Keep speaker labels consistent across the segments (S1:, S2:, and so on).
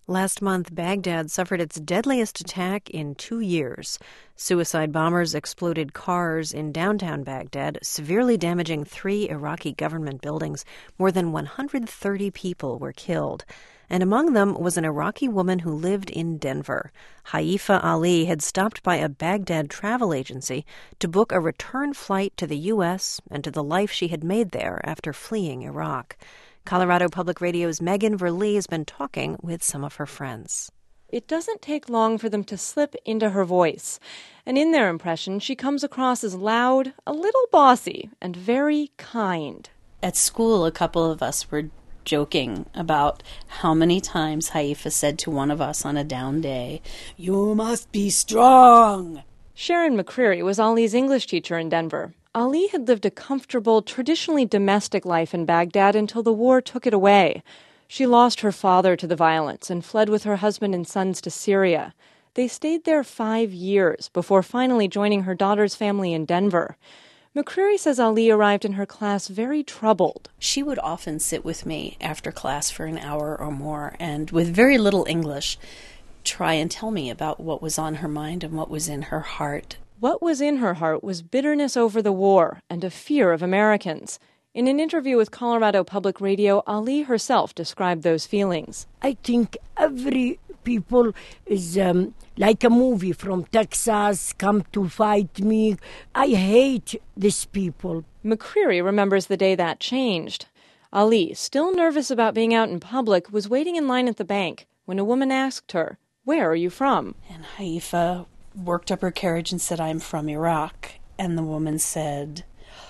S1: Last month, Baghdad suffered its deadliest attack in 2 years. Suicide bombers exploded cars in downtown Baghdad, severely damaging 3 Iraqi government buildings. More than 130 people were killed. And among them was an Iraqi woman who lived in Denver. Haifa Ali had stopped by a Baghdad travel agency to book a return flight to the U.S. and to the life she had made there after fleeing Iraq. Colorado Public Radio's Megan Verlee has been talking with some of her friends.
S2: It doesn't take long for them to slip into her voice. And in their impression, she comes across as loud, a little bossy, and very kind.
S3: At school, a couple of us were joking about how many times Haifa said to one of us on a down day, "You must be strong."
S2: Sharon McCreary was Ali's English teacher in Denver. Ali had lived a comfortable, traditionally domestic life in Baghdad until the war took it away. She lost her father to the violence and fled with her husband and sons to Syria. They stayed there 5 years before finally joining her daughter's family in Denver. McCreary says Ali arrived in her class very troubled.
S3: She would often sit with me after class for an hour or more and, with very little English, try and tell me about what was on her mind and what was in her heart.
S2: What was in her heart was bitterness over the war and a fear of Americans. In an interview with Colorado Public Radio, Ali herself described those feelings.
S4: I think every people is like a movie from Texas, come to fight me. I hate these people.
S2: McCreary remembers the day that changed. Ali, still nervous about being out in public, was waiting in line at the bank when a woman asked her, "Where are you from?"
S3: And Haifa worked up her courage and said, "I'm from Iraq." And the woman said,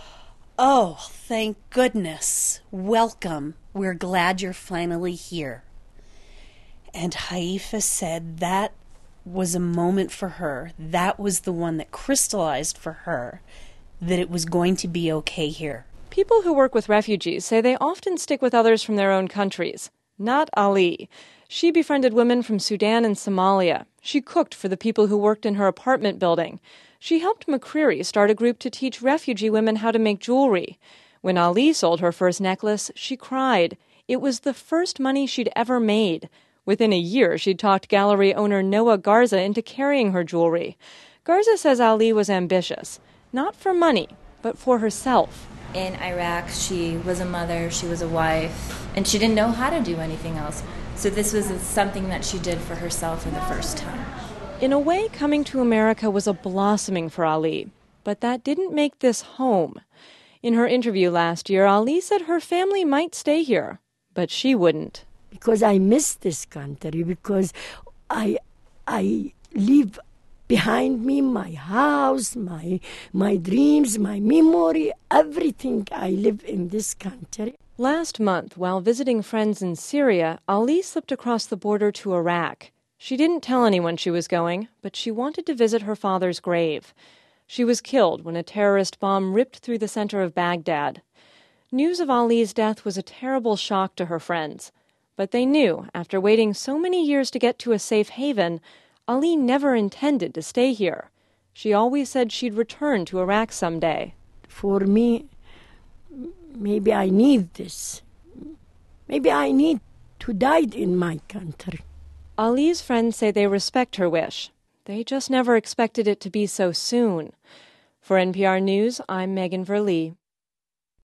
S3: "Oh, thank goodness. Welcome. We're glad you're finally here." And Haifa said that was a moment for her. That was the one that crystallized for her that it was going to be okay here.
S2: People who work with refugees say they often stick with others from their own countries. Not Ali. She befriended women from Sudan and Somalia. She cooked for the people who worked in her apartment building. She helped McCreary start a group to teach refugee women how to make jewelry. When Ali sold her first necklace, she cried. It was the first money she'd ever made. Within a year, she'd talked gallery owner Noah Garza into carrying her jewelry. Garza says Ali was ambitious, not for money, but for herself.
S5: In Iraq, she was a mother, she was a wife, and she didn't know how to do anything else. So this was something that she did for herself for the first time.
S2: In a way, coming to America was a blossoming for Ali, but that didn't make this home. In her interview last year, Ali said her family might stay here, but she wouldn't.
S4: Because I miss this country, because I leave behind me my house, my dreams, my memory, everything. I live in this country.
S2: Last month, while visiting friends in Syria, Ali slipped across the border to Iraq. She didn't tell anyone she was going, but she wanted to visit her father's grave. She was killed when a terrorist bomb ripped through the center of Baghdad. News of Ali's death was a terrible shock to her friends. But they knew, after waiting so many years to get to a safe haven, Ali never intended to stay here. She always said she'd return to Iraq someday.
S4: For me, maybe I need this. Maybe I need to die in my country.
S2: Ali's friends say they respect her wish. They just never expected it to be so soon. For NPR News, I'm Megan Verlee.